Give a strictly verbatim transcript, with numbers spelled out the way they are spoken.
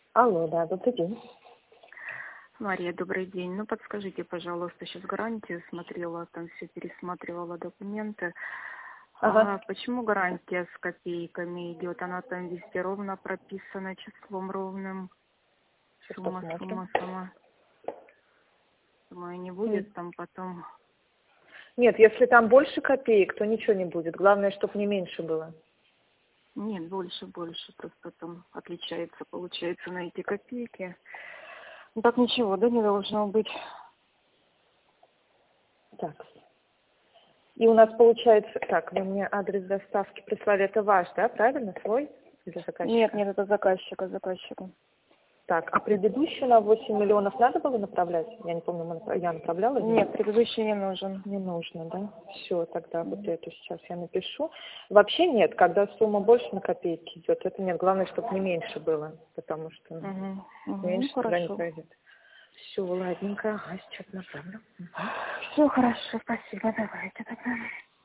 Алло, да, добрый день. Мария, добрый день. Ну, подскажите, пожалуйста, сейчас гарантию смотрела, там все пересматривала документы. А Ага. почему гарантия с копейками идет? Она там везде ровно прописана, числом ровным. Сейчас Сумма, посмотрим. сумма, сумма. Думаю, не М. будет там потом. Нет, если там больше копеек, то ничего не будет. Главное, чтобы не меньше было. Нет, больше, больше. Просто там отличается, получается, на эти копейки. Ну, так ничего, да, не должно быть. Так. И у нас получается... Так, вы мне адрес доставки прислали. Это ваш, да, правильно? Свой? Или Нет, заказчика? нет, это заказчика, заказчика. Так, а предыдущий на восемь миллионов надо было направлять? Я не помню, мы направ- я направляла или Нет, нет? предыдущий не нужен. Не нужно, да? Все, тогда вот Мгм. эту сейчас я напишу. Вообще нет, когда сумма больше на копейки идет, это нет. Главное, чтобы не меньше было, потому что Угу. Угу. Ну, меньше тогда не хорошо. пройдет. Все, ладненько. Ага, сейчас направлю. Мгм. Все хорошо, спасибо. Давайте тогда.